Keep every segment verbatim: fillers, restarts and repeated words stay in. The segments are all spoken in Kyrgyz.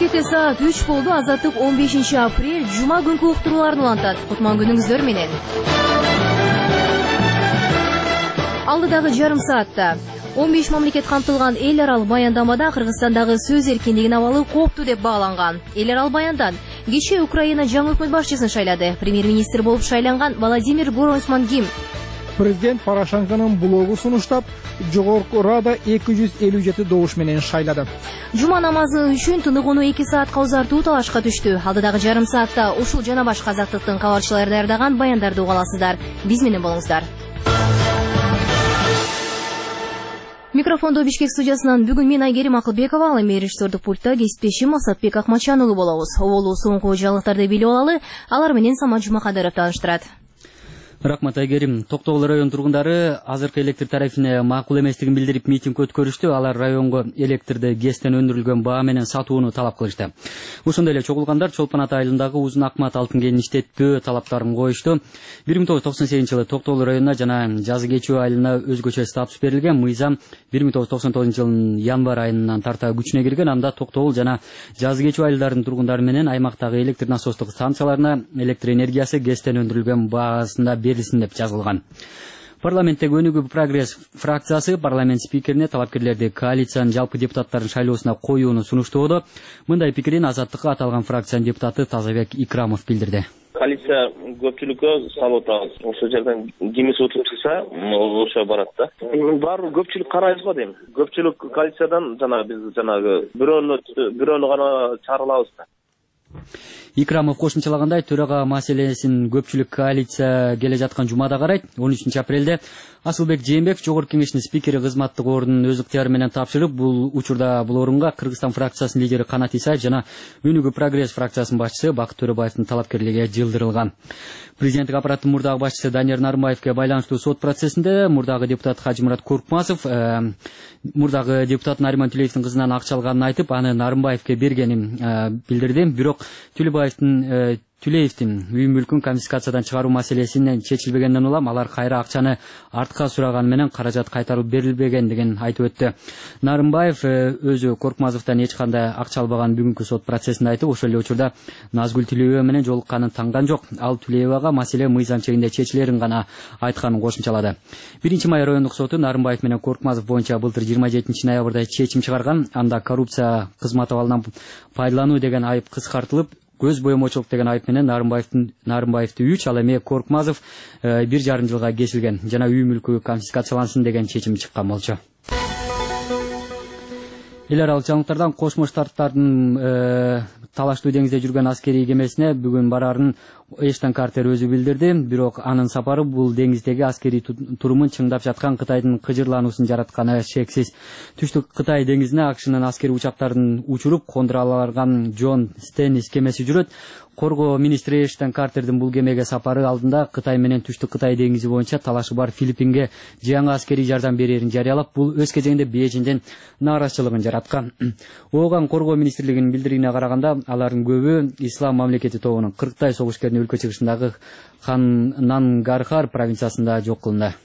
Бишкекте саат үч болду. Азаттык он бешинчи апрель жума күнкү уктурууларын улантат. Кутман күнүңүздөр менен. Алдыдагы жарым саатта он беш мамлекет камтылган эл аралык баяндамада Кыргызстандагы сөз эркиндигинин абалы копту деп бааланган. Эл аралык баяндан кечээ Украина жаңы өкмөт башчысын шайлады. Премьер-министр болуп шайланган Владимир Гройсман-Ким. Президент Порошенконун блогу сунуштап, жогорку Рада эки жүз элүү жети добуш менен шайлады. Жума намазы үчүн тыныгууну эки саатка узартуу талашка түштү. Алдыдагы жарым саатта ушул жана башка азаттыктын кабарчылары даярдаган баяндарды угаласыздар. Биз менен болуңуздар. Микрофондо Бишкек студиясынан бүгүн мен Айгерим Акылбекова, ал эми режиссердик пультта кесиптешим Асатбек Акмачан уулу болобуз. Оболу соңку жаңылыктарды билип алалы, алар менен Самат Жумакадыров тааныштырат. Рахмат Айгерим. Токтогул район тургундары азыркы электр тарифине макул эместигин билдирип митинг өткөрүштү. Алар районго электрди гэстен өндүрүлгөн баа менен сатууну талап кылышты. Ошондой эле чогулгандар Чолпон Ата айылындагы Узун Акмат алтын кенин иштеттөө талаптарын коюшту. бир миң тогуз жүз токсон сегизинчи жылы Токтогул районуна жана Жазы Кечүү айылына өзгөчө статус берилген. Мыйзам бир миң тогуз жүз токсон тогузунчу жылдын январь айынан тарта күчүнө кирген. Анда Токтогул жана Жазы Кечүү айылдарынын тургундары менен аймактагы электр насостук станцияларына электр энергиясы гэстен өндүрүлгөн баасында берилсин деп жазылган. Парламенттеги Өнүгүү Прогресс фракциясы парламент спикерине талапкерлерди коалициянын жалпы депутаттарын шайлоосуна коюуну сунуштоодо. Мындай пикирин Азаттыкка аталган фракциянын депутаты Тазабек Икрамов билдирди. Коалиция көпчүлүккө салып атабыз. Ошол жерден кимис утуп чыкса, ошо барат да. Баары көпчүлүк карайбыз го дейм. Көпчүлүк коалициядан жана биз жанагы бирөөнү бирөөнү гана чарылабыз да. Икрамов кошумчалагандай, төрага маселесин көпчүлүк коалиция келе жаткан жумада карайт. он үчүнчү апрелде Асылбек Жээнбеков жогорку кеңештин спикери кызматтык ордунун өз ыктыяры менен тапшырып, бул учурда бул орунга Кыргызстан фракциясынын лидери Канат Исаев жана Өнүгүү Прогресс фракциясынын башчысы Бакыт Төрөбаевдин талапкерлиги жылдырылган. Президенттик аппараттын мурдагы башчысы Данияр Нарымбаевге байланыштуу сот процессинде мурдагы депутат Хажимурат Коркмазов э, мурдагы депутат Нариман Тюлеевдин кызынан акча алганын айтып, аны Нарымбаевге бергенин э, билдирди. Бирок Тюлебаевдин э, Тюлеевдин үй мүлкүн конфискациядан чыгаруу маселесинен чечилбегенден улам алар кайра акчаны артка сураганы менен каражат кайтарып берилбегендигин айтып өттү. Нарымбаев өзү Коркмазовдон эч кандай акча албаганын бүгүнкү сот процессинде айтып, ошол эле учурда Назгүл Тюлеева менен жолукканын таңган жок. Ал Тюлеевага маселе мыйзам чегинде чечилерин гана айтканын кошумчалады. биринчи май райондук соту Нарымбаев менен Коркмазов боюнча былтыр жыйырма жетинчи ноябрда чечим чыгарган. Анда коррупция кызмат абалынан пайдалануу деген айып кыскартылып, көз боемочулук деген айып менен Нарымбаевдин Нарымбаевди үч, ал эми Коркмазов бир жарым жылга кесилген жана үй мүлкү конфискациялансын деген чечим чыккан болчу. Эл аралык жаңылыктардан Кошмо Штаттардын э, талаштуу деңизде жүргөн аскерий кемесине бүгүн барарын Эштон Картер өзү билдирди. Бирок анын сапары бул деңиздеги аскерий турумун чыңдап жаткан Кытайдын кыжырлануусун жаратканы шексиз. Түштүк Кытай деңизине акшнын аскерий учактарын учуруп кондура алган Джон Стеннис кемеси жүрөт. Коргоо министри Эштон Картердин бул кемеге сапары алдында Кытай менен Түштүк Кытай деңизи боюнча талашы бар Филиппинге жаңы аскерий жардам берерин жарыялап, бул өз кезегинде Бейжиңден нааразычылыгын жараткан. Ооган коргоо министрлигинин билдиригине караганда, алардын көбү Ислам мамлекети тобунун кырктай согушкерин өлкө чыгышындагы Ханнангархар провинциясында жок кылынды.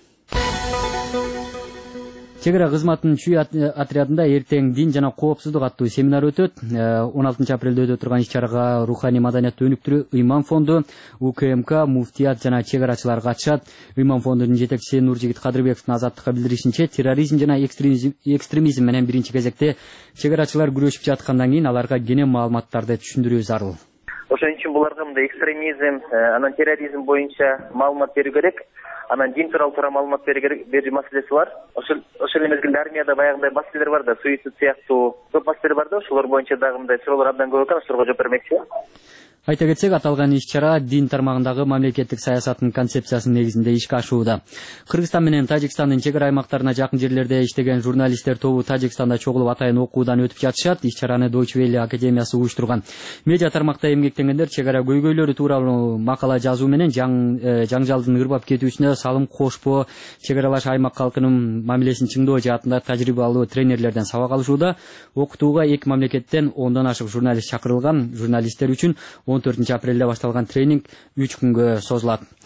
Чегара кызматынын чүй отрядында эртең дин жана коопсуздук аттуу семинар өтөт. он алтынчы апрелде өтө турган иш-чарага руханий маданиятты өнүктүрүү Ыйман фонду, У К М К, муфтият жана чегарачылар катышат. Ыйман фондунун жетекчиси Нуржигит Кадырбековдун Азаттыкка билдиришинче, терроризм жана экстремизм, экстремизм менен биринчи кезекте чегарачылар күрөшүп жаткандан кийин аларга кенен маалыматтарды түшүндүрүү зарыл. Ошон үчүн буларга мындай экстремизм, анан терроризм боюнча маалымат берүү керек. Анан дин тууралуу туура маалымат берүү маселеси бар. Ошол ошол мезгилде армияда баягындай маселелер бар да, суицид сыяктуу көп маселелер бар да, ошолор боюнча дагы мындай суроолор абдан көп экен, ошолорго жооп бермекчи. Айта кетсек, аталган иш-чара дин тармагындагы мамлекеттик саясаттын концепциясынын негизинде ишке ашууда. Кыргызстан менен Тажикстандын чегара аймактарына жакын жерлерде иштеген журналисттер тобу Тажикстанда чогулуп атайын окуудан өтүп жатышат. Иш-чараны Deutsche Welle академиясы уюштурган. Медиа тармакта эмгектенгендер чегара көйгөйлөрү тууралуу макала жазуу менен жаң, э, жаңжалдын ырбап кетүүсүнө салым кошпоо, чегаралаш аймак калкынын мамилесин чыңдоо жаатында тажрыйбалуу тренерлерден сабак алышууда. Окутууга эки мамлекеттен ондон ашык журналист чакырылган. Журналисттер үчүн он төртүнчү апрелде башталган тренинг үч күнгө созулат.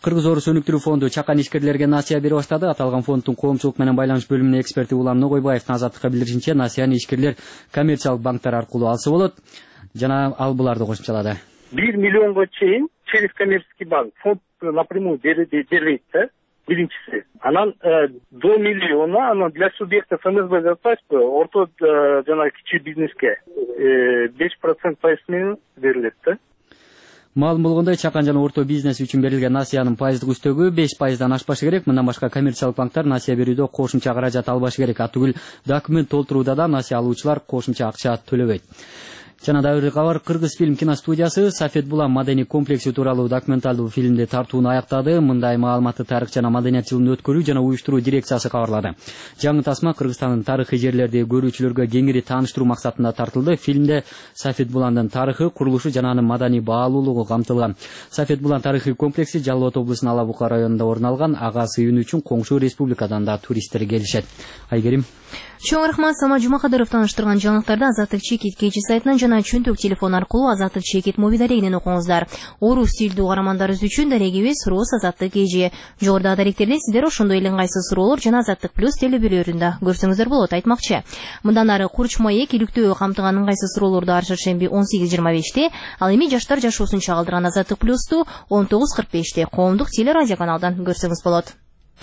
Кыргыз Орус өнүктүрүү фонду чакан ишкерлерге насыя бере баштады. Аталган фонддун коомчулук менен байланыш бөлүмүнүн эксперти Улам Ногойбаевдин Азаттыкка билдиришинче, насыяны ишкерлер коммерциялык банктар аркылуу алса болот. Жана ал буларды кошумчалады. бир миллионго чейин через коммерческий банк фонд напрямую берет, да, биринчиси. Анан до миллиона, анан для субъекта ФНСБ жатпайбы, орто жана кичи бизнеске беш процент пайыз менен берилет да. Маалым болгондой, чакан жана орто бизнес үчүн берилген насыянын пайыздык үстөгү беш пайыздан ашпашы керек. Мындан башка коммерциялык банктар насыя берүүдө кошумча каражат албашы керек. А түгүл документ толтурууда да насыя алуучулар кошумча акча төлөбөйт. Жана да бир кабар, Кыргыз фильм киностудиясы Сафет Булан маданий комплекси тууралуу документалдуу фильмди тартууну аяктады. Мындай маалыматты тарых жана маданият жылын өткөрүү жана уюштуруу дирекциясы кабарлады. Жаңы тасма Кыргызстандын тарыхый жерлерди көрүүчүлөргө кеңири тааныштыруу максатында тартылды. Фильмде Сафет Буландын тарыхы, курулушу жана анын маданий баалуулугу камтылган. Сафет Булан тарыхый комплекси Жалал Абад облусунун Ала Бука районунда орун алган. Ага сыйынуу үчүн коңшу республикадан да туристтер келишет. Айгерим. Чоң рахмат, Самат Жумакадыров тааныштырган жаңылыктарды Азаттык Чекит кечи сайтынан жана чөнтөк телефон аркылуу Азаттык Чекит моби дарегинен окуңуздар. Орус тилдүү каармандарыбыз үчүн дарегибиз Роос Азаттык кежи. Жогоруда даректерде сиздер ошондой эле ыңгайсыз суроолор жана Азаттык плюс телебүрөлөрүндө көрсөңүздөр болот айтмакчы. Мындан ары Курч маек иликтөө камтыган ыңгайсыз суроолорду ар шаршемби он сегиз жыйырма беште, ал эми жаштар жашоосун чагылдырган Азаттык плюсту он тогуз кырк беште коомдук телерадио каналдан көрсөңүз болот.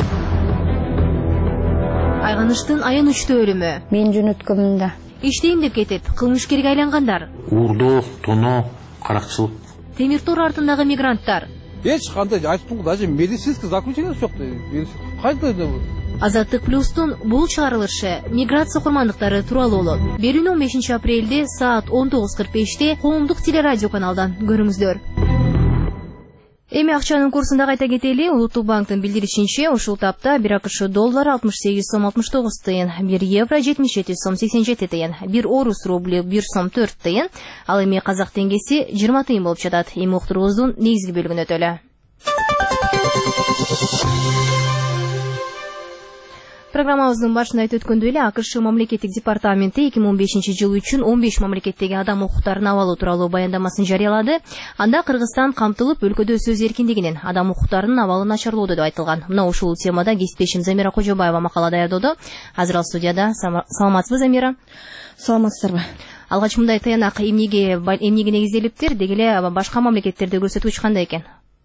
Айганыштын аянычтуу өлүмү. Мен жөнөткөмүн да. Иштейм деп кетип, кылмышкерге айлангандар. Уурдоо, тоноо, каракчылык. Темир тор артындагы мигранттар. Эч кандай айтып даже медицинский заключение жок. Кайда Азаттык плюстун бул чыгарылышы миграция курмандыктары тууралуу болот. Берүүнү он бешинчи апрелде саат он тогуз кырк беште коомдук телерадио каналдан көрүңүздөр. Эми акчанын курсун да кайта кетели. Улуттук банктын билдиришинче, ушул тапта бир АКШ доллары алтымыш сегиз сом алтымыш тогуз тыйын, бир евро жетимиш жети сом сексен жети тыйын, бир орус рубли бир сом төрт тыйын, ал эми казак теңгеси жыйырма тыйын болуп жатат. Эми уктуруубуздун негизги бөлүгүнө өтөлү. Программабыздын башында айтып өткөндөй эле, АКШ мамлекеттик департаменти эки миң он бешинчи жыл үчүн он беш мамлекеттеги адам укуктарын абалы тууралуу баяндамасын жарыялады. Анда Кыргызстан камтылып, өлкөдө сөз эркиндигинин, адам укуктарынын абалы начарлоодо деп айтылган. Мына ушул темада кесиптешим Замира Кожобаева макала даярдоодо. Азыр ал студияда. Саламатсызбы, Замира? Саламатсыздарбы. Алгач мындай таянак эмнеге эмнеге негизделиптир, деги эле башка мамлекеттерде көрсөтүүчү кандай экен?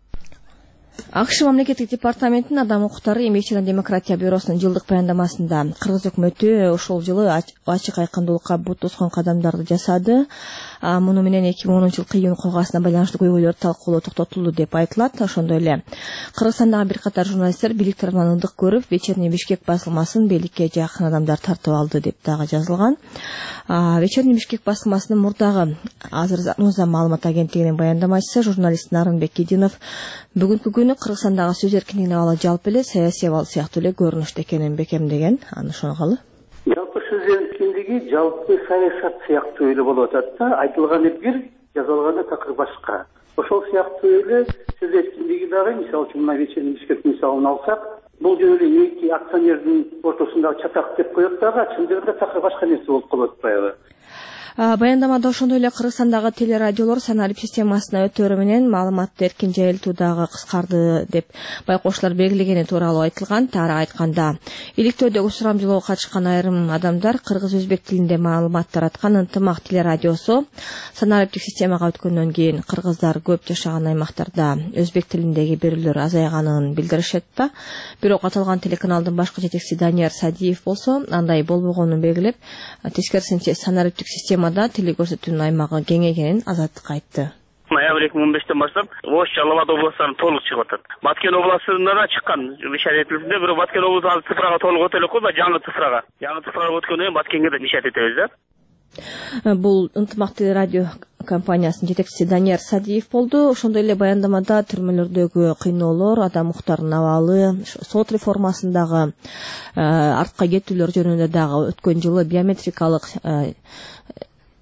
АКШ мамлекеттик департаментинин адам укуктары, эмгек жана демократия бюросунун жылдык баяндамасында Кыргыз өкмөтү ошол жылы ачык айкындуулукка бут тоскон кадамдарды жасады. Муну менен эки миң онунчу жылкы июнь окугасына байланыштуу көйгөйлөр талкуулоо токтотулду деп айтылат. Ошондой эле Кыргызстандагы бир катар журналисттер бийлик тарабынан ындык көрүп, Вечерний Бишкек басылмасын бийликке жакын адамдар тартып алды деп дагы жазылган. Вечерний Бишкек басылмасынын мурдагы азыр Нуза маалымат агенттигинин баяндамачысы журналист Нарынбек Кидинов бүгүнкү күнү Кыргызстандагы сөз эркиндигине абалы жалпы эле саясий абал сыяктуу эле көрүнүштө экенин бекемдеген. Аны ошонгалы. Жалпы сөз эркиндиги жалпы саясат сыяктуу эле болуп атат да, айтылганы бир, жазылганы такыр башка. Ошол сыяктуу эле сөз эркиндиги дагы, мисалы үчүн мына Вечерний Бишкек мисалын алсак, бул жөн эле эки акционердин ортосундагы чатак деп коет дагы, чындыгында такыр башка нерсе болуп калат баягы. Баяндамада ошондой эле Кыргызстандагы телерадиолор санарип системасына өтөрү менен маалыматты эркин жайылтуу дагы кыскарды деп байкоочулар белгилегени тууралуу айтылган. Тары айтканда, иликтөөдөгү сурамжылоого катышкан айрым адамдар кыргыз өзбек тилинде маалымат тараткан Ынтымак телерадиосу санариптик системага өткөндөн кийин кыргыздар көп жашаган аймактарда өзбек тилиндеги берүүлөр азайганын билдиришет да. Бирок аталган телеканалдын башкы жетекчиси Данияр Садиев болсо андай болбогонун белгилеп, тескерисинче санариптик система да тили көрсөтүүнүн аймагы кеңейгенин Азаттыкка айтты. Ноябрь эки миң он бештен баштап Ош, Жалал Абад областарына толук чыгып атат. Баткен областында да чыккан мишарет этилди, бирок Баткен облусу цифрага толук өтө элек кой, жаңы цифрага. Жаңы цифрага өткөндөн кийин Баткенге да мишарет этебиз да. Бул Ынтымак телерадио компаниясынын жетекчиси Данияр Садиев болду. Ошондой эле баяндамада түрмөлөрдөгү кыйноолор, адам укуктарынын абалы, сот реформасындагы артка кетүүлөр жөнүндө дагы өткөн жылы биометрикалык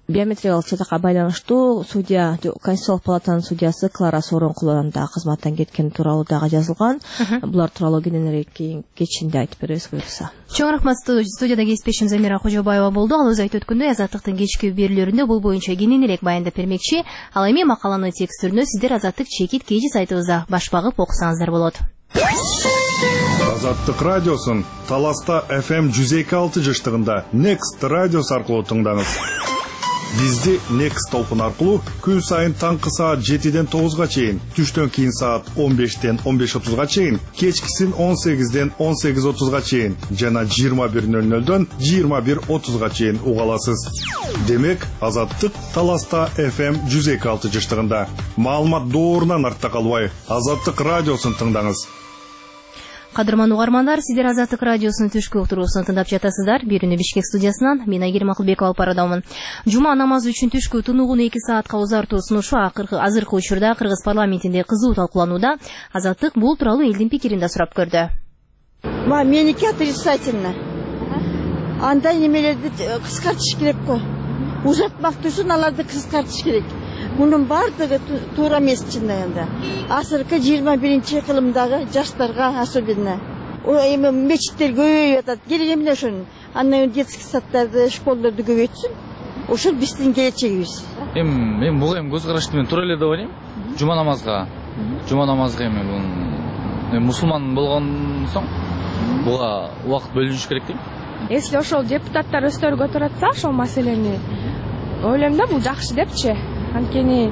биометриялык чатакка байланыштуу судья, Конституциялык палатанын судьясы Клара Сооронкулованын да кызматтан кеткени тууралуу дагы жазылган. Булар тууралуу кененирээк кечинде айтып беребиз, буюрса. Чоң рахмат. Студияда кесиптешим Замира Кожобаева болду. Ал өзү айтып өткөндөй, Азаттыктын кечки берүүлөрүндө бул боюнча кененирээк баяндап бермекчи. Ал эми макаланы текст түрүндө сиздер Азаттык чекит кеji сайтыбызда баш багып окусаңыздар болот. Азаттык радиосын Таласта эф эм жүз эки алты жыштыгында Next радиос аркылуу тыңдаңыз. Бизди Next толкун аркылуу күн сайын таңкы саат жетиден тогузга чейин, түштөн кийин саат он бештен он беш отузга чейин, кечкисин он сегизден он сегиз отузга чейин жана жыйырма бир нөл нөлдөн жыйырма бир отузга чейин уга аласыз. Демек, Азаттык Таласта эф эм жүз эки алты жыштыгында. Маалымат доорунан артта калбай, Азаттык радиосын тыңдаңыз. Кадырман угармандар, сиздер Азаттык радиосунун түшкү уктуруусун тыңдап жатасыздар. Бирүүнү Бишкек студиясынан мен Айгерим Акылбекова алып барадамын. Жума намазы үчүн түшкү тунугуну эки саатка узартуу сунушу азыркы учурда Кыргыз парламентинде кызуу талкууланууда. Азаттык бул тууралуу элдин пикирин да сурап көрдү. Меники отрицательно. Андай немелерди кыскартыш керек го. Узатмактуусун аларды кыскартыш керек. Мунун бардыгы туура эмес чындагында. Азыркы жыйырма биринчи кылымдагы жаштарга особенно. Эми мечиттер көбөйүп атат. Керек эмне ошон? Андан детский садтарды, школдорду көбөйтсүн. Ошол биздин келечегибиз. Эми мен бул эми көз карашты мен туура эле деп ойлойм. Жума намазга. Жума намазга эми бул мусулман болгон соң буга убакыт бөлүнүш керек дейм. Если ошол депутаттар өздөрү көтөрөтсө ошол маселени, ойлойм да бул жакшы депчи. Анткени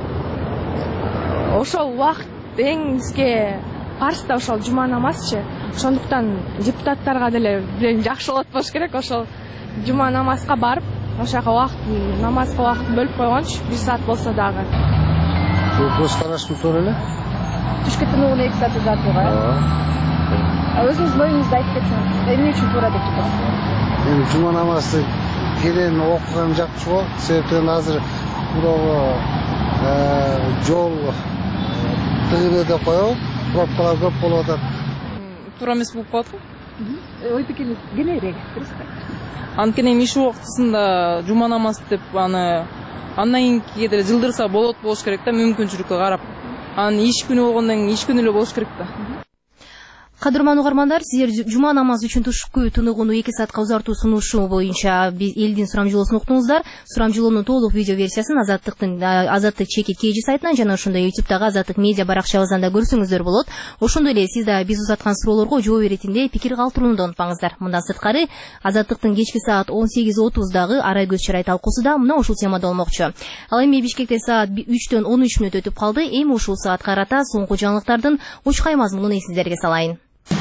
ошол убакыт эң бизге парз да ошол жума намазчы. Ошондуктан депутаттарга деле бир жакшы болот болуш керек. Ошол жума намазга барып, ошака убакыт намазга убакыт бөлүп койгончу бир саат болсо дагы. Бул көз караштуу туура эле. Түшкү тунугуну эки саат узатууга. Өзүңүз оюңузду айтып кетсеңиз, эмне үчүн туура деп жатасыз? Эми жума намазды келен окуган жакчу го. Себептен азыр Бурого жол тыгыры деп коелуп, пробкалар көп болуп атат. Туура эмес болуп калат го. Ой пикириңиз кененирээк айтыңызчы. Анткени эми иш убактысында жума намаз деп аны андан кийинки деле жылдырса болот болуш керек да, мүмкүнчүлүккө карап. Анын иш күнү болгондон кийин иш күнү эле болуш керек да. Кадырман угармандар, сиздер жума намазы үчүн түшкү тунугуну эки саатка узартуу сунушу боюнча элдин сурамжылоосун уктуңуздар. Сурамжылоонун толук видео версиясын Азаттыктын Азаттык чекит кеji сайтынан жана ошондой ютубтагы Азаттык медиа баракчабыздан да көрсөңүздөр болот. Ошондой эле сиз да биз узаткан суроолорго жооп беретинде пикир калтырууну да унутпаңыздар. Мындан сырткары Азаттыктын кечки саат он сегиз отуздагы Арай көз чырай талкуусу да мына ушул темада болмокчу. Ал эми Бишкекте саат үчтөн он үч мүнөт өтүп калды. Эми ушул саатка карата соңку жаңылыктардын учкай мазмунун эсиңиздерге салайын.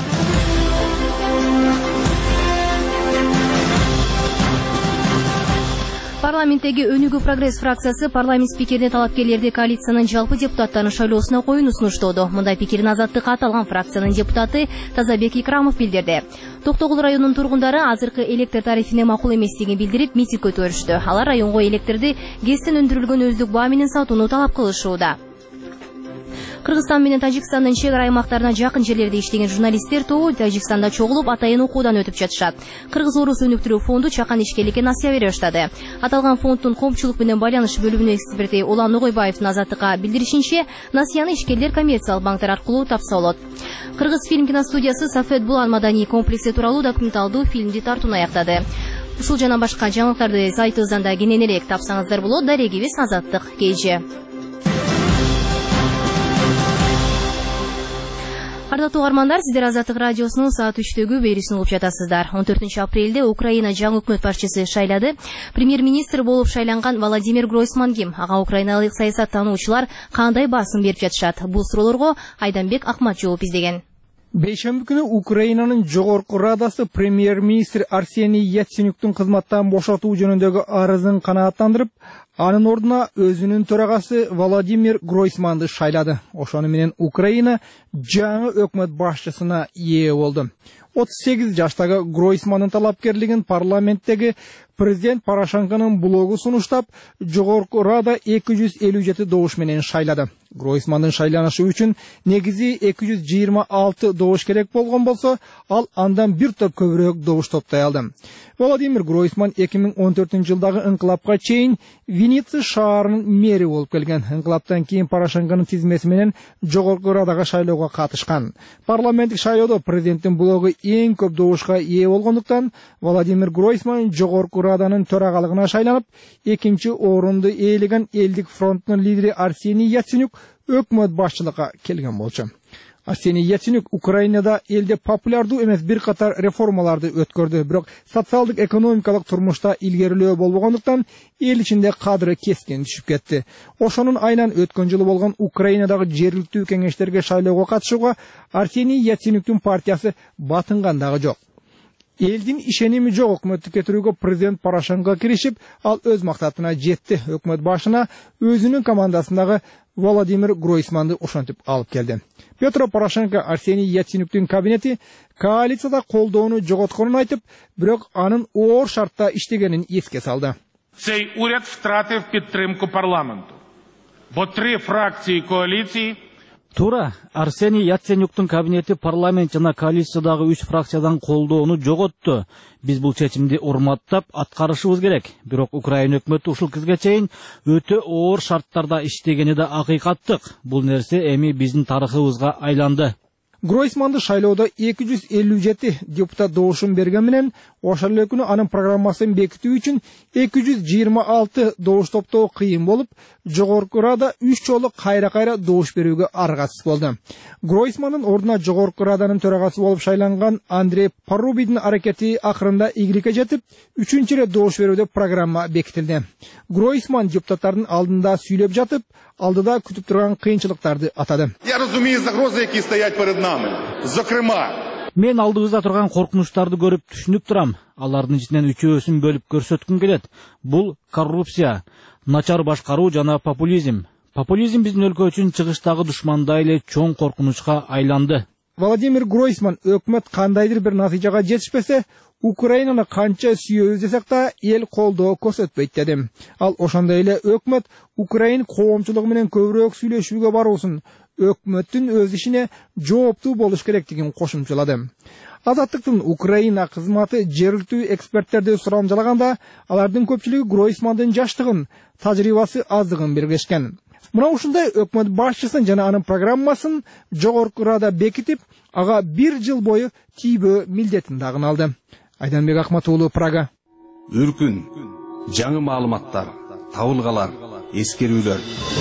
Парламенттеги Өнүгүү прогресс фракциясы парламент спикерине талапкерлерди коалициянын жалпы депутаттарын шайлоосуна коюуну сунуштоодо. Мындай пикирин Азаттыкка аталган фракциянын депутаты Тазабек Икрамов билдирди. Токтогул районунун тургундары азыркы электр тарифине макул эместигин билдирип митинг өткөрүштү. Алар районго электрди гэстен өндүрүлгөн өздүк баа менен сатууну талап кылышууда. Кыргызстан менен Тажикстандын чек ара аймактарына жакын жерлерде иштеген журналисттер тобу Тажикстанда чогулуп атайын окуудан өтүп жатышат. Кыргыз Орус өнүктүрүү фонду чакан ишкерликке насыя бере баштады. Аталган фонддун коомчулук менен байланыш бөлүмүнүн эксперти Улан Ногойбаевдин Азаттыкка билдиришинче, насыяны ишкерлер коммерциялык банктар аркылуу тапса болот. Кыргыз фильм киностудиясы Сафет Булан маданий комплекси тууралуу документалдуу фильмди тартууну аяктады. Ушул жана башка жаңылыктарды сайтыбыздан да кененирээк тапсаңыздар болот. Дарегибиз Азаттык кеji. Ардактуу угармандар, сиздер Азаттык радиосунун саат үчтөгү берүүсүн угуп жатасыздар. он төртүнчү апрелде Украина жаңы өкмөт башчысы шайлады. Премьер-министр болуп шайланган Владимир Гройсман ким? Ага украиналык саясаттануучулар кандай баасым берип жатышат? Бул суроолорго Айданбек Акмат жооп издеген. Бейшемби күнү Украинанын жогорку радасы премьер-министр Арсений Яценюктун кызматтан бошотуу жөнүндөгү арызын канааттандырып, анын ордуна өзүнүн төрагасы Владимир Гройсманды шайлады. Ошону менен Украина жаңы өкмөт башчысына ээ болду. отуз сегиз жаштагы Гройсмандын талапкерлигин парламенттеги президент Порошенконун блогу сунуштап, жогорку рада эки жүз элүү жети добуш менен шайлады. Гройсмандын шайланышы үчүн негизи эки жүз жыйырма алты добуш керек болгон болсо, ал андан бир топ көбүрөөк добуш топтой алды. Владимир Гройсман эки миң он төртүнчү жылдагы инкылапка чейин Винница шаарынын мэри болуп келген. Инкылаптан кийин Порошенконун тизмеси менен жогорку радага шайлоого катышкан. Парламенттик шайлоодо президенттин блогу эң көп добушка ээ болгондуктан Владимир Гройсман жогорку раданын төрагалыгына шайланып, экинчи орунду ээлеген Элдик фронтунун лидери Арсений Яценюк өкмөт башчылыкка келген болчу. Арсений Яценюк Украинада элде популярдуу эмес бир катар реформаларды өткөрдү, бирок социалдык экономикалык турмушта илгерилөө болбогондуктан эл ичинде кадыры кескен түшүп кетти. Ошонун айынан өткөн жылы болгон Украинадагы жергиликтүү кеңештерге шайлоого катышууга Арсений Яценюктун партиясы батынган дагы жок. Элдин ишеними жок өкмөттү кетирүүгө президент Порошенко киришип, ал өз максатына жетти. Өкмөт башына өзүнүн командасындагы Владимир Гройсманды ошентип алып келди. Петро Порошенко Арсений Яценюктун кабинети коалицияда колдоону жоготконун айтып, бирок анын оор шартта иштегенин эске салды. Цей уряд втратив підтримку парламенту, бо три фракції коаліції. Туура, Арсений Яценюктун кабинети парламент жана коалициядагы үч фракциядан колдоону жоготту. Биз бул чечимди урматтап аткарышыбыз керек. Бирок Украина өкмөтү ушул кезге чейин өтө оор шарттарда иштегени да акыйкаттык. Бул нерсе эми биздин тарыхыбызга айланды. Гройсманды шайлоодо эки жүз элүү жети депутат добушун берген менен, ошол эле күнү анын программасын бекитүү үчүн эки жүз жыйырма алты добуш топтоо кыйын болуп, жогорку рада үч жолу кайра-кайра добуш берүүгө аргасыз болду. Гройсмандын ордуна жогорку раданын төрагасы болуп шайланган Андрей Порубийдин аракети акырында ийгиликке жетип, үчүнчү ирет добуш берүүдө программа бекитилди. Гройсман депутаттардын алдында сүйлөп жатып, алдыда күтүп турган кыйынчылыктарды атады. Я разумею загрозы, які стоять перед нами. Зокрема, мен алдыбызда турган коркунучтарды көрүп түшүнүп турам. Алардын ичинен үчөөсүн бөлүп көрсөткүм келет. Бул коррупция, начар башкаруу жана популизм. Популизм биздин өлкө үчүн чыгыштагы душмандай эле чоң коркунучка айланды. Владимир Гройсман өкмөт кандайдыр бир натыйжага жетишпесе, Украинаны канча сүйөбүз десек да эл колдоо көрсөтпөйт деди. Ал ошондой эле өкмөт Украин коомчулугу менен көбүрөөк сүйлөшүүгө баруусун, өкмөттүн өз ишине жооптуу болуш керектигин кошумчалады. Азаттыктын Украина кызматы жергиликтүү эксперттерди сурамжалаганда, алардын көпчүлүгү Гройсмандын жаштыгын, тажрыйбасы аздыгын белгилешкен. Мына ушундай өкмөт башчысын жана анын программасын жогорку рада бекитип, ага бир жыл бою тийбөө милдетин дагы алды. Айданбек Акматуулу, Прага. Үркүн, жаңы маалыматтар, табылгалар, эскерүүлөр.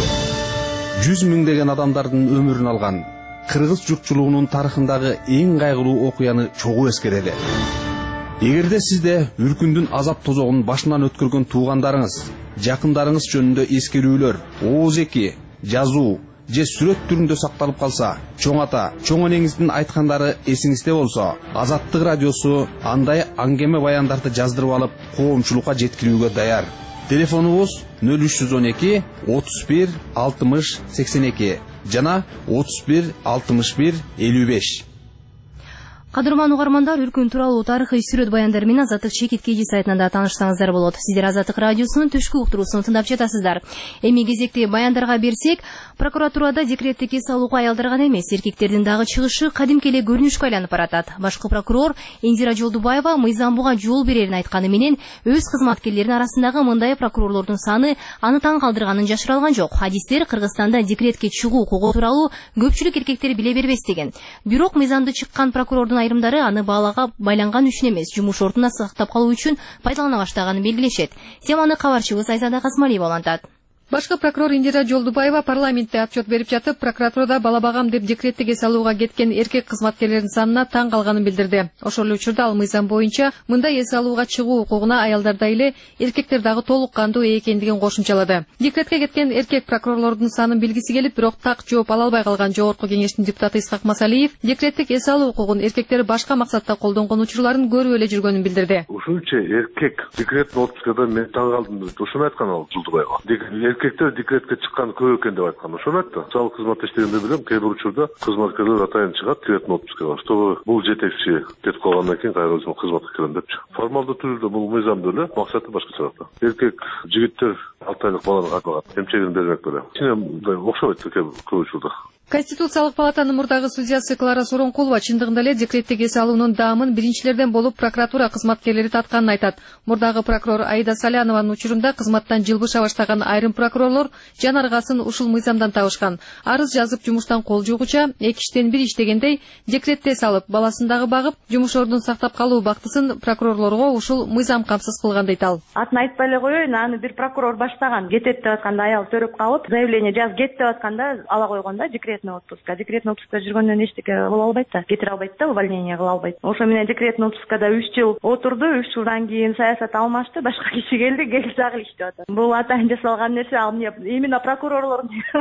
Жүз миңдеген адамдардын өмүрүн алган кыргыз журтчулугунун тарыхындагы эң кайгылуу окуяны чогуу эскерели. Эгерде сизде үркүндүн азап тозогун башынан өткөргөн туугандарыңыз, жакындарыңыз жөнүндө эскерүүлөр, оозеки, жазуу же сүрөт түрүндө сакталып калса, чоң ата, чоң энеңиздин айткандары эсиңизде болсо, Азаттык радиосу андай аңгеме баяндарды жаздырып алып, коомчулукка жеткирүүгө даяр. Телефонубуз нөл үч жүз он эки отуз бир алтымыш сексен эки жана отуз бир алтымыш бир элүү беш. Кадырман угармандар, үркүн тууралуу тарыхый сүрөт баяндар менен Азаттык чекит кеji сайтынан да тааныштарыңыздар болот. Сиздер Азаттык радиосунун түшкү уктуруусун тыңдап жатасыздар. Эми кезекти баяндарга берсек, прокуратурада декреттик эс алууга аялдар гана эмес, эркектердин дагы чыгышы кадимки эле көрүнүшкө айланып баратат. Башкы прокурор Индира Жолдубаева мыйзам буга жол берерин айтканы менен, өз кызматкерлеринин арасындагы мындай прокурорлордун саны аны таң калтырганын жашыра алган жок. Хадистер Кыргызстанда декретке чыгуу укугу тууралуу көпчүлүк эркектер биле бербес деген. Бирок мыйзамды чыккан прокурордун айрымдары аны баалага байланган үчүн эмес, жумуш ордуна сактап калуу үчүн пайдалана баштаганын белгилешет. Теманы кабарчыбыз Айзада Касмалиева улантат. Башкы прокурор Индира Жолдубаева парламентте отчет берип жатып, прокуратурада балабагам деп декреттик эс алууга кеткен эркек кызматкерлердин санына таң калганын билдирди. Ошол эле учурда ал мыйзам боюнча мындай эс алууга чыгуу укугуна аялдарда эле эркектер дагы толук кандуу ээ экендигин кошумчалады. Декретке кеткен эркек прокурорлордун санын билгиси келип, бирок так жооп ала албай калган жогорку кеңештин депутаты Исхак Масалиев декреттик эс алуу укугун эркектер башка максатта колдонгон учурларын көрүп эле жүргөнүн билдирди. Ушунча эркек декреттин отпускада мен таң калдым. Ошону айткан ал Жолдубаева. Эркектер декретке чыккан көп экен деп айткан. Ошону айтты. Социалдык кызматта иштегенде билем, кээ бир учурда кызматкерлер атайын чыгат декреттин отпускага. Чтобы бул жетекчи кетип калгандан кийин кайра өзүм кызматка кирем депчи. Формалдуу түрдө бул мыйзамда эле, максаты башкача. Эркек жигиттер алты айлык баланы кармаган. Эмчегин бермек беле. Чынында окшобойт көп учурда. Конституциялык палатанын мурдагы судьясы Клара Соронкулова чындыгында эле декреттеги салуунун даамын биринчилерден болуп прокуратура кызматкерлери татканын айтат. Мурдагы прокурор Аида Салянованын учурунда кызматтан жылбыша баштаган айрым прокурорлор жан аргасын ушул мыйзамдан табышкан. Арыз жазып жумуштан кол жугуча эки иштен бир иштегендей декретте салып, баласын дагы багып, жумуш ордун сактап калуу бактысын прокурорлорго ушул мыйзам камсыз кылган дейт ал. Атын айтпай эле коеюн, аны бир прокурор баштаган. Кетет деп атканда аял төрөп калып, заявление жаз кет деп атканда ала койгонда декретный отпуска. Декретный отпуска жүргөндөн эчтеке кыла албайт да, кетире албайт да, увольнение кыла албайт. Ошо менен декретный отпускада үч жыл отурду, үч жылдан кийин саясат алмашты, башка киши келди, келди дагы иштеп атат. Бул атайын жасалган нерсе, ал именно прокурорлор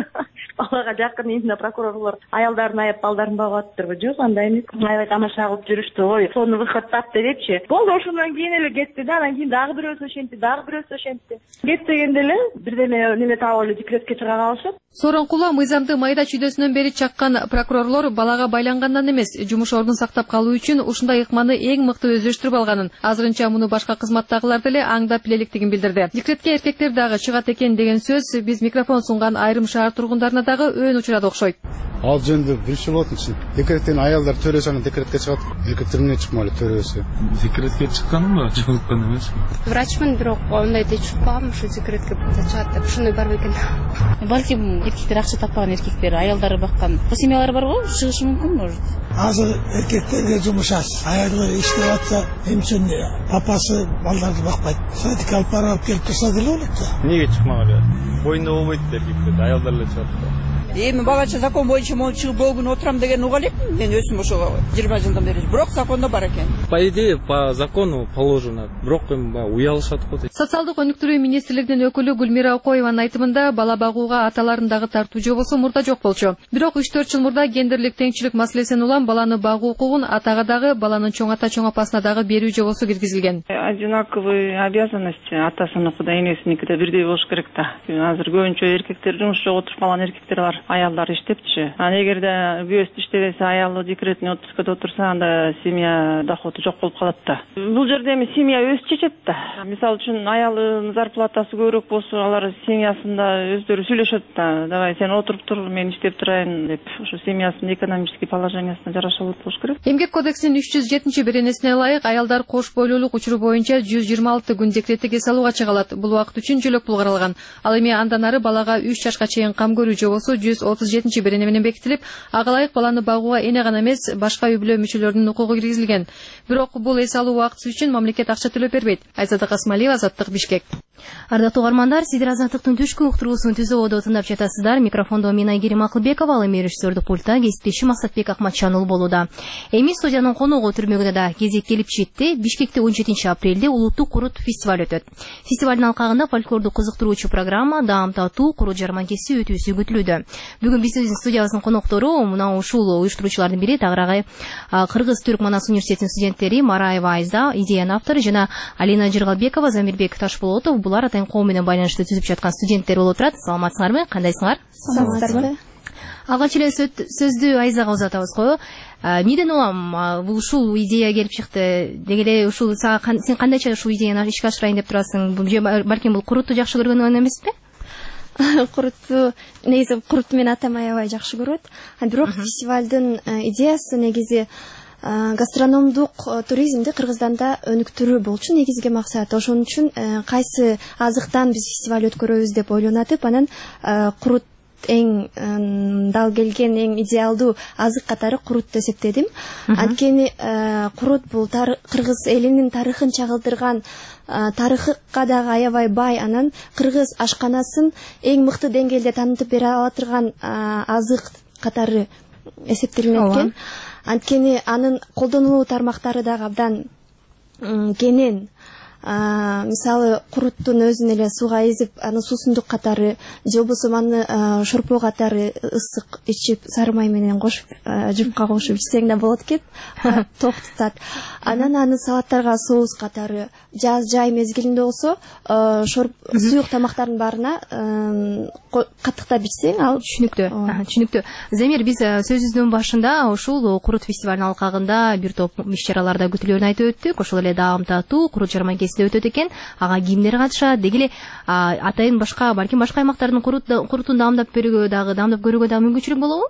балага жакын именно прокурорлор аялдарын аяп балдарын багып атыптырбы? Жок, андай эмес. Аябай тамаша кылып жүрүштү, ой, сону выходтап депчи. Болду, ошондон кийин эле кетти да, анан кийин дагы бирөөсү ошентти, дагы бирөөсү ошентти. Кет дегенде эле бирдеме неме таап эле декретке чыга калышып. Соронкулова мыйзамды майда чүйдөсүнөн бери чаккан прокурорлор балага байлангандан эмес, жумуш ордун сактап калуу үчүн ушундай ыкманы эң мыкты өздөштүрүп алганын, азырынча муну башка кызматтагылар деле аңдап электигин билдирди. Декретке эркектер дагы чыгат экен деген сөз биз микрофон сунган айрым шаар тургундарына дагы өөн учурат окшойт. Ал жөнүндө биринчи болот үчүн декреттен аялдар төрөсө анан декретке чыгат. Эркектер эмне чыкмайлы төрөсө. Декретке чыкканмы, чыгылган эмес. Врачмын, бирок андайды чыкпагам, ушу декретке чыгат деп ушуну бар экен. Балким эркектер акча таппаган эркектер, аялдары баккан семьялар бар го, чыгышы мүмкүн может. Азыр эркектерге жумуш аз. Аялы иштеп атса, эмчен папасы балдарды бакпайт. Садик алып барып келип турса деле болот да. Эмнеге чыкмаган эле? Боюнда болбойт эркектер, аялдар эле чыгат да. Эми балача закон боюнча могу чыгып болгун отурам деген уга элекмин. Мен өзүм ошо жыйырма жылдан бери. Бирок закондо бар экен. По идее, по закону положено. Бирок эми уялышат го. Социалдык өнүктүрүү министрлигинин өкүлү Гүлмира Окоеванын айтымында бала багууга аталарындагы тартуу жобосу мурда жок болчу. Бирок үч төрт жыл мурда гендерлик теңчилик маселесин улам баланы багуу укугун атага дагы, баланын чоң ата чоң апасына дагы берүү жобосу киргизилген. Одинаковый обязанности атасыныкыда энесиникиде бирдей болуш керек да. Азыр көбүнчө эркектер жумушта отуруп калган эркектер бар. Аялдар иштепчи. Анан эгерде күйөөсү иштебесе, аялы декретный отпускада отурса, анда семья доходу жок болуп калат да. Бул жерде эми семья өзү чечет да. Мисалы үчүн аялынын зарплатасы көбүрөөк болсо, алар семьясында өздөрү сүйлөшөт да. Давай сен отуруп тур, мен иштеп турайын деп, ошо семьясынын экономический положениясына жараша болуш керек. Эмгек кодексинин үч жүз жетинчи беренесине ылайык аялдар кош бойлуулук учуру боюнча жүз жыйырма алты күн декреттеги салууга чыга алат. Бул убакыт үчүн жөлөк пул каралган. Ал эми андан ары балага үч жашка чейин кам көрүү жобосу жүз отуз жетинчи берене менен бекитилип, ага ылайык баланы багууга эне гана эмес, башка үй бүлө мүчөлөрүнүн укугу киргизилген. Бирок бул эс алуу убактысы үчүн мамлекет акча төлөп бербейт. Айзада Касмалиева, Азаттык, Бишкек. Ардактуу угармандар, сиздер Азаттыктын түшкү уктуруусун түзүүдө тыңдап жатасыздар. Микрофондо мен Айгерим Акылбекова, ал эми режиссердик пультта кесиптешим Максатбек Акматчан болууда. Эми студиянын коногу түрмөгүнө да кезек келип жетти. Бишкекте он жетинчи апрелде улуттук курут фестиваль өтөт. Фестивалдын алкагында фольклордук кызыктыруучу программа Даам татуу курут жарманкеси өтүүсү күтүлүүдө. Бүгүн биздин студиябыздын коноктору мына ушул уюштуруучулардын бири тагыраагы Кыргыз Түрк Манас университетинин студенттери Мараева Айза, идеянын автору жана Алина Жыргалбекова, Замирбек Ташболотов. Булар атайын коом менен байланышты түзүп жаткан студенттер болуп турат. Саламатсыңарбы? Кандайсыңар? Саламатсызбы? Алгач эле сөздү Айзага узатабыз го. Эмнеден улам бул ушул идея келип чыкты? Деги эле ушул сен кандайча ушул идеяны ишке ашырайын деп турасың? Балким бул курутту жакшы көргөнүң эмеспи? Курутту негизи курутту мен атам аябай жакшы көрөт. Бирок фестивалдын идеясы негизи гастрономдук туризмди Кыргызстанда өнүктүрүү болчу негизги максат. Ошон үчүн кайсы азыктан биз фестиваль өткөрөбүз деп ойлонатып, анан курут эң дал келген, эң идеалдуу азык катары курут эсептедим. Анткени курут бул Кыргыз элинин тарыхын чагылдырган, тарыхка дагы аябай бай, анан кыргыз ашканасын эң мыкты деңгээлде таанытып бере ала турган азык катары эсептелинет экен. Анткени анын колдонулуу тармактары дагы абдан кенен. Мисалы куруттун өзүн эле сууга эзип, аны суусундук катары же болбосо аны шорпо катары ысык ичип, сары май менен кошуп, жупка кошуп ичсең да болот экен. Ток тутат. Анан аны салаттарга соус катары, жаз жай мезгилинде болсо, суук тамактардын баарына каттыктап ичсең, ал түшүнүктүү. Түшүнүктүү. Замир, биз сөзүбүздүн башында ушул курут фестивалынын алкагында бир топ иш-чараларда күтүлөөрүн айтып өттүк. Ошол эле Даам татуу курут жарманкеси Одессада өтөт экен. Ага кимдер катышат? Деги эле атайын башка, балким башка аймактардын курутун даамдап берүүгө дагы, даамдап көрүүгө дагы мүмкүнчүлүк болобу?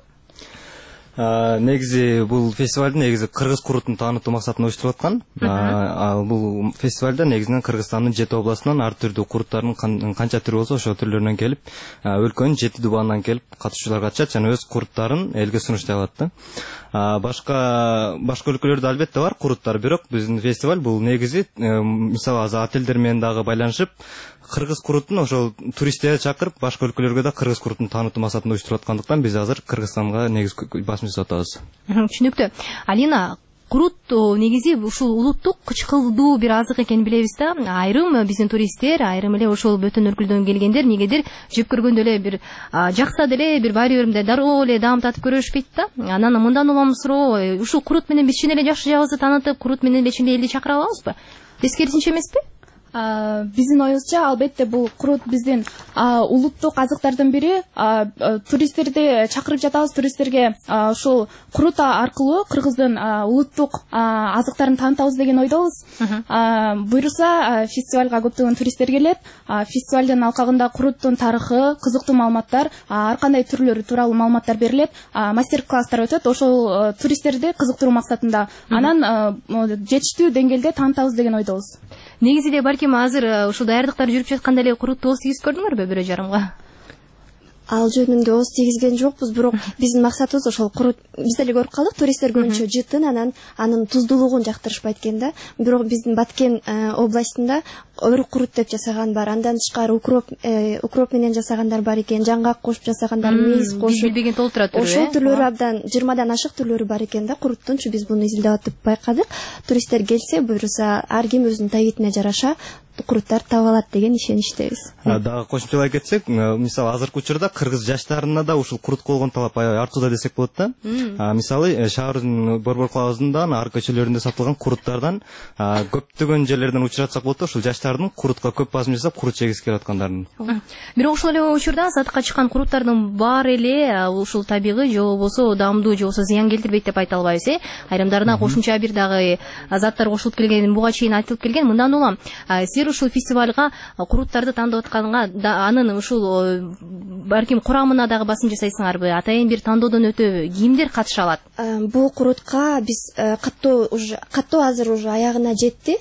Негизи бул фестивалдын негизи кыргыз курутун таанытуу максатында уюштурулуп аткан. Бул фестивалда негизинен Кыргызстандын жети областынан ар түрдүү куруттардын канча түрү болсо ошол түрлөрүнөн келип, өлкөнүн жети дубанынан келип катышуучулар катышат жана өз куруттарын элге сунуштай алат да. Башка башка өлкөлөрдө албетте бар куруттар, бирок биздин фестиваль бул негизи мисалы азат элдер менен дагы байланышып, кыргыз курутун ошол туристтерди чакырып, башка өлкөлөргө да кыргыз курутун таанытуу максатында уюштуруп аткандыктан биз азыр Кыргызстанга негиз басым жасап атабыз. Түшүнүктүү. Алина, курут негизи ушул улуттук кычкылдуу бир азык экенин билебиз да. Айрым биздин туристтер, айрым эле ошол бөтөн өлкөлөрдөн келгендер негедир жеп көргөндө эле бир жакса деле бир баары биринде дароо эле даам татып көрүшпөйт да. Анан мындан улам суроо, ушул курут менен биз чын эле жакшы жагыбызды таанытып, курут менен эле чын эле элди чакыра алабызбы? Тескерисинче эмеспи? Биздин оюбузча албетте бул курут биздин улуттук азыктардын бири. Туристтерди чакырып жатабыз, туристтерге ушул курут аркылуу Кыргыздын улуттук азыктарын таанытабыз деген ойдобуз. Буйруса фестивалга көптөгөн туристтер келет. Фестивалдын алкагында куруттун тарыхы, кызыктуу маалыматтар, ар кандай түрлөрү тууралуу маалыматтар берилет, мастер-класстар өтөт. Ошол туристтерди кызыктыруу максатында анан жетиштүү деңгээлде таанытабыз деген ойдобуз. Негизинде балким азыр ушул даярдыктар жүрүп жатканда эле курут ооз тийгиз көрдүңөрбү бирөө жарымга? Ал жөнүндө ооз тийгизген жокпуз, бирок биздин максатыбыз ошол курут. Биз деле көрүп калдык, туристтер көбүнчө жытын, анан анын туздуулугун жактырышпайт экен да. Бирок биздин Баткен областында өр курут деп жасаган бар. Андан тышкары укроп укроп менен жасагандар бар экен, жаңгак кошуп жасагандар, мейиз кошуп. Билбеген толтура түрү. Ошол түрлөрү абдан жыйырмадан ашык түрлөрү бар экен да куруттунчу. Биз буну изилдеп атып байкадык. Туристтер келсе, буйруса ар ким өзүнүн табитине жараша куруттар таап алат деген ишеничтебиз. Дагы кошумчалай кетсек, мисалы азыркы учурда кыргыз жаштарына да ушул курут болгон талап аябай артууда десек болот да. Мисалы шаарыбыздын Борбор калаабызында ар көчөлөрүндө сатылган куруттардан көптөгөн жерлерден учуратсак болот да, ушул жаштардын курутка көп басым жасап курут жегиси келип аткандарын. Бирок ошол эле учурда сатыкка чыккан куруттардын баары эле ушул табигый же болбосо даамдуу же болбосо зыян келтирбейт деп айта албайбыз, э. Айрымдарына кошумча бир дагы заттар кошулуп келген, буга чейин айтылып келген. Мындан улам ушул фестивалга куруттарды тандап атканга анын ушул балким курамына дагы басым жасайсыңарбы? Атайын бир тандоодон өтөбү? Кимдер катыша алат? Бул курутка биз каттоо уже каттоо азыр уже аягына жетти.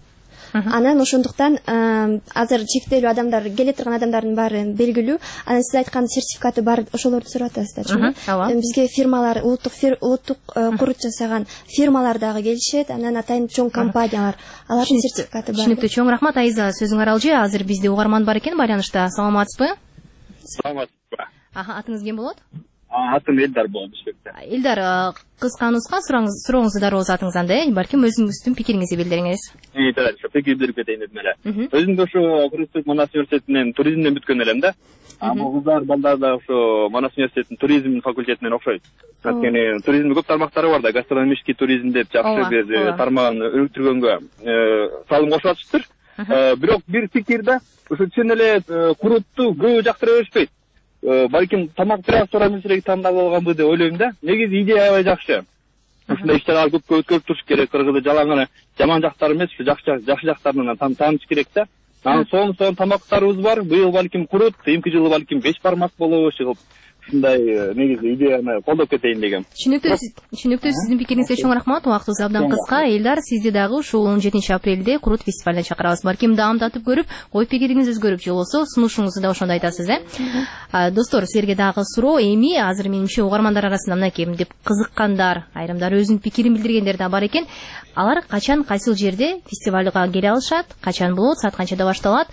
Анан ошондуктан азыр чектелүү адамдар, келе турган адамдардын баары белгилүү. Анан сиз айткан сертификаты бар, ошолорду сурап атасыздарчы? Бизге фирмалар, улуттук улуттук курут жасаган фирмалар дагы келишет. Анан атайын чоң компаниялар, алардын сертификаты бар. Түшүнүктүү. Чоң рахмат Айза, сөзүңөр алжы. Азыр бизде угарман бар экен байланышта. Саламатсызбы? Саламатсызбы. Аха, атыңыз ким болот? Атым Элдар болот, Бишкекте. Элдар, кыска нуска сурооңузду дароо атыңыздан да, балким өзүңүздүн пикириңизди билдириңиз. Ии, туура, пикир берип кетейин дедим эле. Өзүм да ошо Кыргызстан Манас университетинен туризмден бүткөн элем да. Бул кыздар, балдар да ошо Манас университетинин туризм факультетинен окшойт. Анткени туризмдин көп тармактары бар да, гастрономический туризм деп жакшы бир тармагын өрүктүргөнгө салым кошуп атышыптыр. Бирок бир пикир да, ошо чын эле курутту көбү жактыра беришпейт. Балким тамак бир аз туура эмесирээк тандап алганбы деп ойлойм да. Негизи идея аябай жакшы. Ушундай иш-чаралар көпкө өткөрүп туруш керек. Кыргызды жалаң жаман жактары эмес, жакшы жакшы жактарын тааныш керек да. Анан сонун сонун тамактарыбыз бар. Быйыл балким курут, эмки жылы балким беш бармак болобу чыгып. Ушундай негизи идеяны колдоп кетейин дегем. Түшүнүктүү, түшүнүктүү. Сиздин пикириңизге чоң рахмат. Убактыбыз абдан кыска. Элдар, сизди дагы ушул он жетинчи апрелде курут фестивалына чакырабыз. Балким даам татып көрүп, ой пикириңиз өзгөрүп же болбосо сунушуңузду да ошондо айтасыз, э. Достор, силерге дагы суроо. Эми азыр менимче угармандар арасында мынакей деп кызыккандар, айрымдары өзүнүн пикирин билдиргендер да бар экен. Алар качан, кайсыл жерде фестивалга келе алышат, качан болот, саат канчада башталат,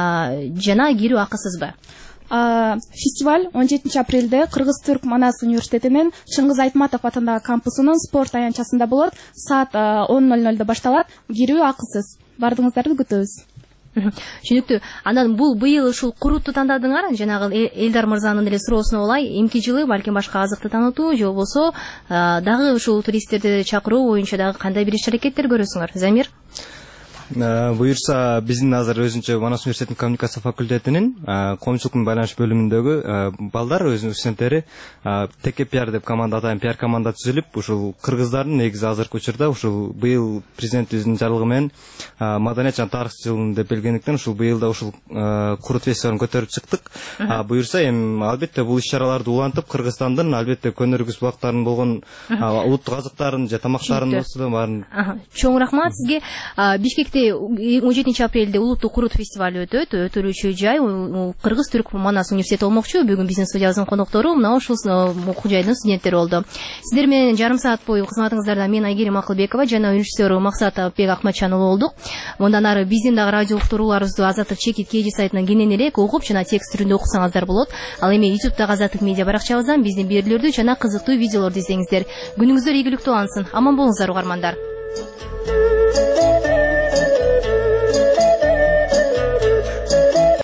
жана кирүү акысызбы? Фестиваль он жетинчи апрелде Кыргыз-Түрк Манас университетинин Чыңгыз Айтматов атындагы кампусунун спорт аянтчасында болот. Саат он ноль нольдо башталат. Кирүү акысыз. Бардыгыңыздарды күтөбүз. Түшүнүктүү. Андан бул быйыл ушул курутту тандадыңар, жанагы Элдар мырзанын эле суроосуна улай, эмки жылы балким башка азыкты таанытуу же болбосо дагы ушул туристтерди чакыруу боюнча дагы кандай бир иш-аракеттер көрөсүңөр? Замир? буюрса биздин азыр өзүнчө Манас университетинин коммуникация факультетинин коомчулук менен байланыш бөлүмүндөгү балдар өзүнүн студенттери теке пиар деп команда атайын пиар команда түзүлүп ушул кыргыздардын негизи азыркы учурда ушул быйыл президентибиздин жарлыгы менен маданият жана тарых жылы деп белгилендиктен ушул быйыл да ушул курут фестивалын көтөрүп чыктык. Буюрса эми албетте бул иш-чараларды улантып Кыргызстандын албетте көнөргүс булактарын болгон улуттук азыктарын же тамактарын баарын. Чоң рахмат сизге. Бишкекте он жетинчи апрелде улуттук курут фестиваль өтөт. Өтүлүүчү жай Кыргыз Түрк Манас университети болмокчу. Бүгүн биздин студиябыздын коноктору мына ушул окуу жайдын студенттери болду. Сиздер менен жарым саат бою кызматыңыздарда мен Айгерим Акылбекова жана режиссер Максат Бек Акматчан уулу болдук. Мындан ары биздин дагы радио уктурууларыбызды Азаттык чекит кеже сайтынан кенен эле окуп жана текст түрүндө окусаңыздар болот. Ал эми ютубтагы Азаттык медиа баракчабыздан биздин берүүлөрдү жана кызыктуу видеолорду излеңиздер. Күнүңүздөр ийгиликтүү алынсын. Аман болуңуздар угармандар.